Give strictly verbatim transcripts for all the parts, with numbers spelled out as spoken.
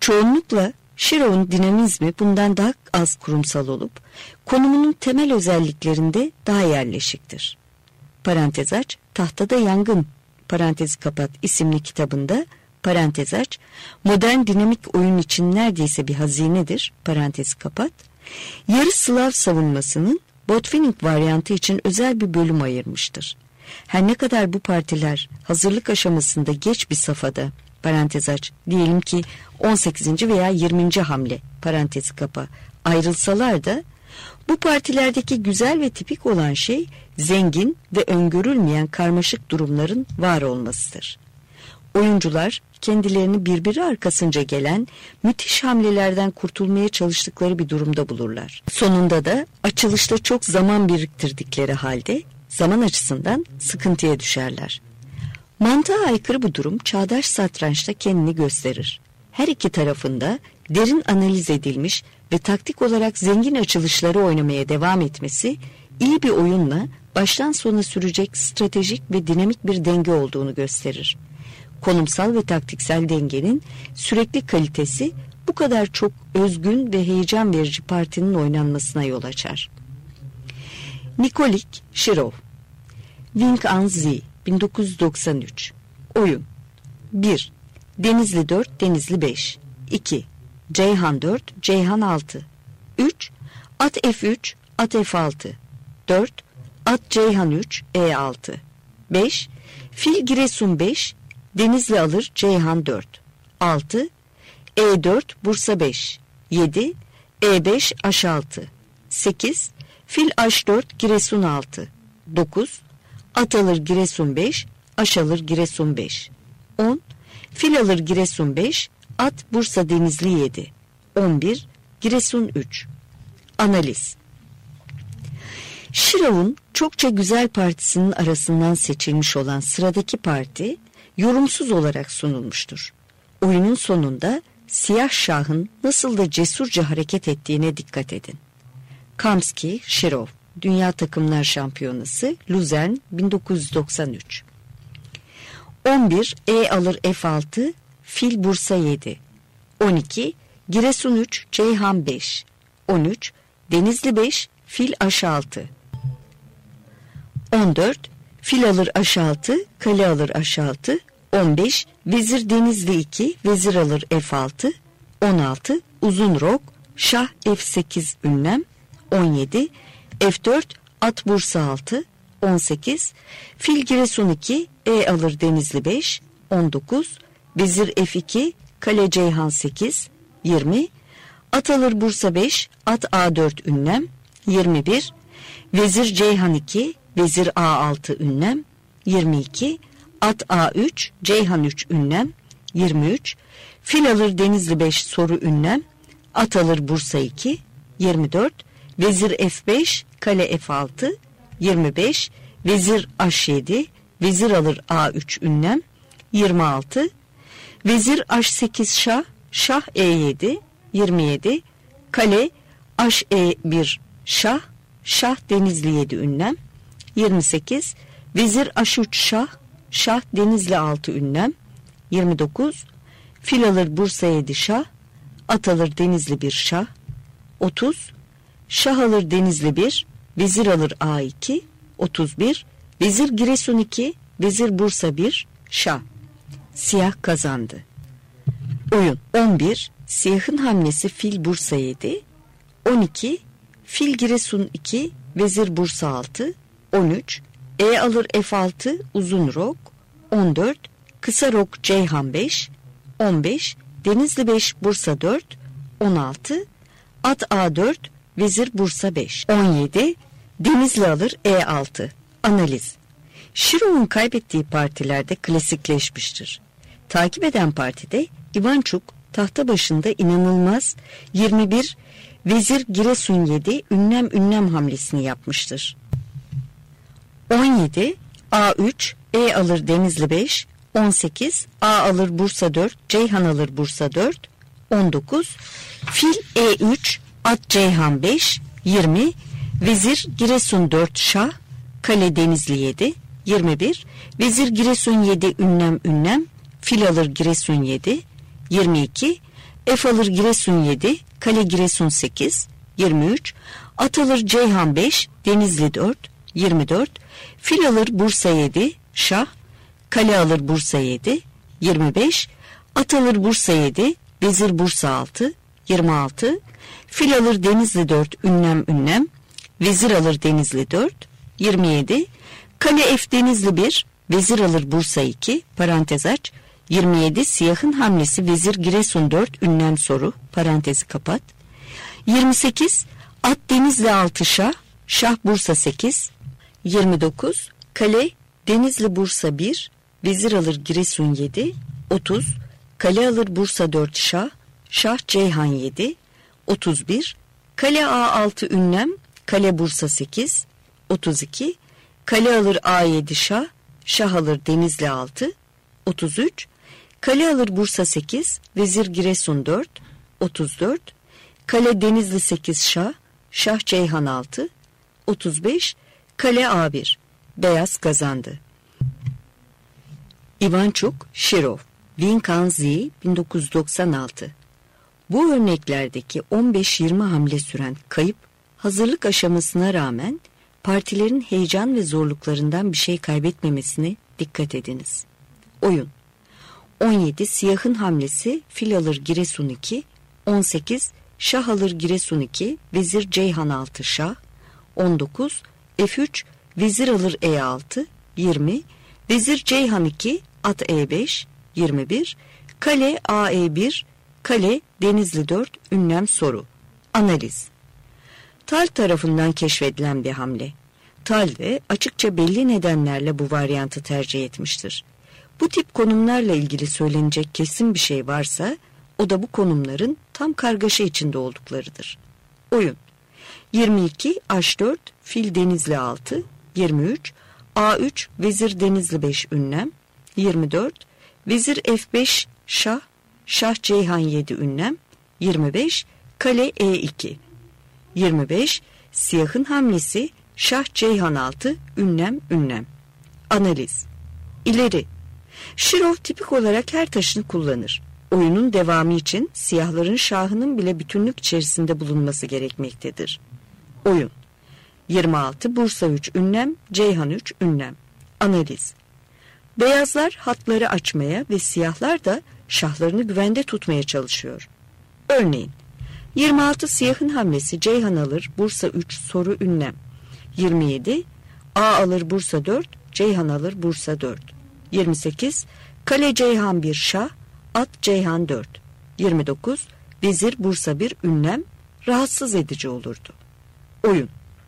Çoğunlukla Şirov'un dinamizmi bundan daha az kurumsal olup konumunun temel özelliklerinde daha yerleşiktir. Parantez aç, Tahtada Yangın parantezi kapat isimli kitabında parantez aç, modern dinamik oyun için neredeyse bir hazinedir parantezi kapat, yarı Slav savunmasının Botvinnik varyantı için özel bir bölüm ayırmıştır. Her ne kadar bu partiler hazırlık aşamasında geç bir safhada parantez aç, diyelim ki on sekizinci veya yirminci hamle parantezi kapa ayrılsalar da bu partilerdeki güzel ve tipik olan şey zengin ve öngörülmeyen karmaşık durumların var olmasıdır. Oyuncular kendilerini birbiri arkasınca gelen müthiş hamlelerden kurtulmaya çalıştıkları bir durumda bulurlar. Sonunda da açılışta çok zaman biriktirdikleri halde zaman açısından sıkıntıya düşerler. Mantığa aykırı bu durum çağdaş satrançta kendini gösterir. Her iki tarafında derin analiz edilmiş ve taktik olarak zengin açılışları oynamaya devam etmesi, iyi bir oyunla baştan sona sürecek stratejik ve dinamik bir denge olduğunu gösterir. Konumsal ve taktiksel dengenin sürekli kalitesi bu kadar çok özgün ve heyecan verici partinin oynanmasına yol açar. Nikolik Şirov, Wing an Sie, bin dokuz yüz doksan üç. Oyun bir. Denizli dört, Denizli beş. iki. Ceyhan dört, Ceyhan altı. üç. At F üç, At F altı. dört. At Ceyhan üç, E altı. beş. Fil Giresun beş, Denizli alır Ceyhan dört. altı. E dört, Bursa beş. yedi. E beş, Aş altı. sekiz. Fil Aş dört, Giresun altı. dokuz. At alır Giresun beş, Aş alır Giresun beş. on. Fil alır Giresun beş, At Bursa Denizli yedi. on bir. Giresun üç. Analiz. Şirov'un çokça güzel partisinin arasından seçilmiş olan sıradaki parti yorumsuz olarak sunulmuştur. Oyunun sonunda Siyah Şah'ın nasıl da cesurca hareket ettiğine dikkat edin. Kamski, Şirov, Dünya Takımlar Şampiyonası, Luzern, bin dokuz yüz doksan üç. on bir. E alır F altı, Fil Bursa yedi. on iki. Giresun üç, Ceyhan beş. on üç. Denizli beş, Fil Aş altı. on dört. Fil alır Aş altı, Kale alır Aş altı. on beş. Vezir Denizli iki, Vezir alır F altı. on altı. Uzun rok, Şah F sekiz ünlem. on yedi. F dört, At Bursa altı. on sekiz. Fil Giresun iki, E alır Denizli beş. on dokuz. Vezir F iki, Kale Ceyhan sekiz. yirmi. At alır Bursa beş, At A dört ünlem. yirmi bir. Vezir Ceyhan iki, Vezir A altı ünlem. yirmi iki. At A üç, Ceyhan üç ünlem. yirmi üç. Fil alır Denizli beş, soru ünlem. At alır Bursa iki. yirmi dört. Vezir F beş, Kale F altı. yirmi beş. Vezir Aş yedi, Vezir alır A üç ünlem. yirmi altı. Vezir Aş sekiz Şah, Şah E yedi. yirmi yedi. Kale Aş E bir Şah, Şah Denizli yedi ünlem. yirmi sekiz. Vezir Aş üç Şah, Şah Denizli altı ünlem. yirmi dokuz. Fil alır Bursa yedi Şah, At alır Denizli bir Şah. otuz. Şah alır Denizli bir, Vezir alır A iki. otuz bir. Vezir Giresun iki, Vezir Bursa bir, Şah. Siyah kazandı. Oyun on bir. Siyahın hamlesi Fil Bursa yedi. on iki. Fil Giresun iki, Vezir Bursa altı. on üç. E alır F altı, uzun rok. on dört. Kısa rok Ceyhan beş. on beş. Denizli beş, Bursa dört. on altı. At A dört, Vezir Bursa beş. on yedi. Denizli alır E altı. Analiz. Şirov'un kaybettiği partilerde klasikleşmiştir. Takip eden partide Ivanchuk tahta başında inanılmaz yirmi bir Vezir Giresun yedi ünlem ünlem hamlesini yapmıştır. on yedi. A üç, E alır Denizli beş. on sekiz. A alır Bursa dört, Ceyhan alır Bursa dört. on dokuz. Fil E üç, At Ceyhan beş. yirmi. Vezir Giresun dört Şah, Kale Denizli yedi. yirmi bir. Vezir Giresun yedi ünlem ünlem, Fil alır Giresun yedi. yirmi iki. F alır Giresun yedi, kale Giresun sekiz, yirmi üç. At alır Ceyhan beş, Denizli dört, yirmi dört. Fil alır Bursa yedi, şah, kale alır Bursa yedi, yirmi beş. At alır Bursa yedi, vezir Bursa altı, yirmi altı. Fil alır Denizli dört, ünlem ünlem, vezir alır Denizli dört, yirmi yedi. Kale F Denizli bir, vezir alır Bursa iki, parantez aç, yirmi yedi. Siyahın hamlesi vezir Giresun dört, ünlem soru, parantezi kapat. yirmi sekiz. At Denizli altı şah, şah Bursa sekiz, yirmi dokuz. Kale Denizli Bursa bir, vezir alır Giresun yedi, otuz. Kale alır Bursa dört şah, şah Ceyhan yedi, otuz bir. Kale A altı ünlem, kale Bursa sekiz, otuz iki. Kale alır A yedi şah, şah alır Denizli altı, otuz üç. Kale alır Bursa sekiz, vezir Giresun dört, otuz dört. Kale Denizli sekiz şah, şah Ceyhan altı, otuz beş. Kale A bir, beyaz kazandı. Ivanchuk, Shirov, Winkanzi, bin dokuz yüz doksan altı. Bu örneklerdeki on beş yirmi hamle süren kayıp, hazırlık aşamasına rağmen partilerin heyecan ve zorluklarından bir şey kaybetmemesine dikkat ediniz. Oyun. on yedi. Siyahın hamlesi fil alır Giresun iki, on sekiz. Şah alır Giresun iki, vezir Ceyhan altı şah, on dokuz. F üç, vezir alır E altı, yirmi. Vezir Ceyhan iki, at E beş, yirmi bir. Kale A E bir, kale Denizli dört, ünlem soru. Analiz. Tal tarafından keşfedilen bir hamle. Tal de açıkça belli nedenlerle bu varyantı tercih etmiştir. Bu tip konumlarla ilgili söylenecek kesin bir şey varsa, o da bu konumların tam kargaşa içinde olduklarıdır. Oyun. yirmi iki, H dört, fil Denizli altı, yirmi üç. A üç, vezir Denizli beş ünlem, yirmi dört. Vezir F beş, şah, şah Ceyhan yedi ünlem, yirmi beş. Kale E iki, yirmi beş. Siyahın hamlesi şah Ceyhan altı, ünlem ünlem. Analiz. İleri. Shirov tipik olarak her taşını kullanır. Oyunun devamı için siyahların şahının bile bütünlük içerisinde bulunması gerekmektedir. Oyun. yirmi altı. Bursa üç ünlem, Ceyhan üç ünlem. Analiz. Beyazlar hatları açmaya ve siyahlar da şahlarını güvende tutmaya çalışıyor. Örneğin yirmi altı. Siyahın hamlesi Ceyhan alır Bursa üç soru ünlem, yirmi yedi. A alır Bursa dört, Ceyhan alır Bursa dört, yirmi sekiz. Kale Ceyhan bir şah, at Ceyhan dört, yirmi dokuz. Vezir Bursa bir ünlem, rahatsız edici olurdu. Oyun.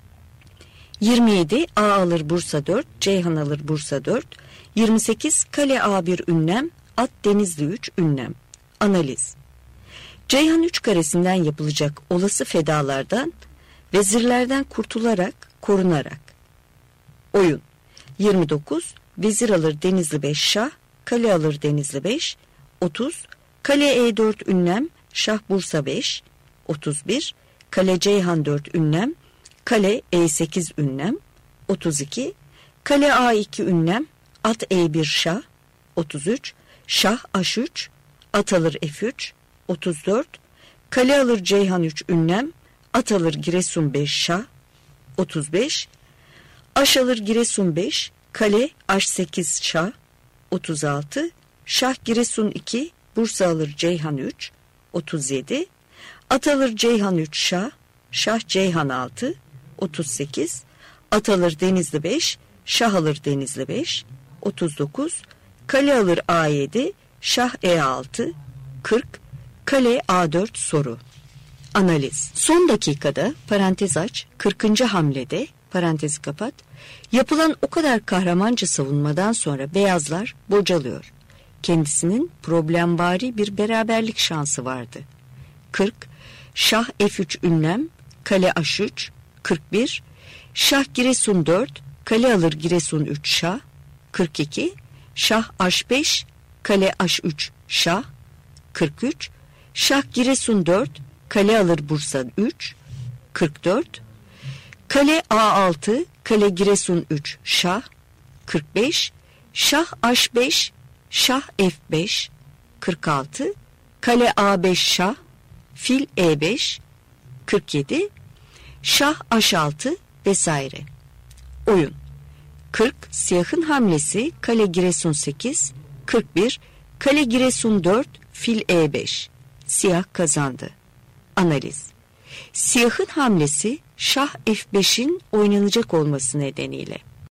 yirmi yedi. A alır Bursa dört, Ceyhan alır Bursa dört, yirmi sekiz. Kale A bir ünlem, at Denizli üç ünlem. Analiz. Ceyhan üç karesinden yapılacak olası fedalardan, vezirlerden kurtularak, korunarak. Oyun. yirmi dokuz. Vezir alır Denizli beş şah, kale alır Denizli beş, otuz. Kale E dört ünlem, şah Bursa beş, otuz bir. Kale Ceyhan dört ünlem, kale E sekiz ünlem, otuz iki. Kale A iki ünlem, at E bir şah, otuz üç. Şah H üç, at alır F üç, otuz dört. Kale alır Ceyhan üç ünlem, at alır Giresun beş şah, otuz beş. H alır Giresun beş, kale H sekiz şah, otuz altı. Şah Giresun iki, Bursa alır Ceyhan üç, otuz yedi. At alır Ceyhan üç şah, şah Ceyhan altı, otuz sekiz. At alır Denizli beş, şah alır Denizli beş, otuz dokuz. Kale alır A yedi, şah E altı, kırk. Kale A dört soru. Analiz. Son dakikada parantez aç, kırkıncı hamlede parantezi kapat. Yapılan o kadar kahramanca savunmadan sonra beyazlar bocalıyor. Kendisinin problemvari bir beraberlik şansı vardı. kırk. Şah F üç ünlem, kale H üç, kırk bir. Şah Giresun dört, kale alır Giresun üç şah, kırk iki. Şah H beş, kale H üç şah, kırk üç. Şah Giresun dört, kale alır Bursa üç, kırk dört. Kale A altı, kale Giresun üç şah, kırk beş. Şah H beş, şah F beş, kırk altı. Kale A beş şah, fil E beş, kırk yedi, şah H altı vesaire. Oyun. kırk, siyahın hamlesi, kale Giresun sekiz, kırk bir, kale Giresun dört, fil E beş. Siyah kazandı. Analiz. Siyahın hamlesi şah F beşin oynanacak olması nedeniyle.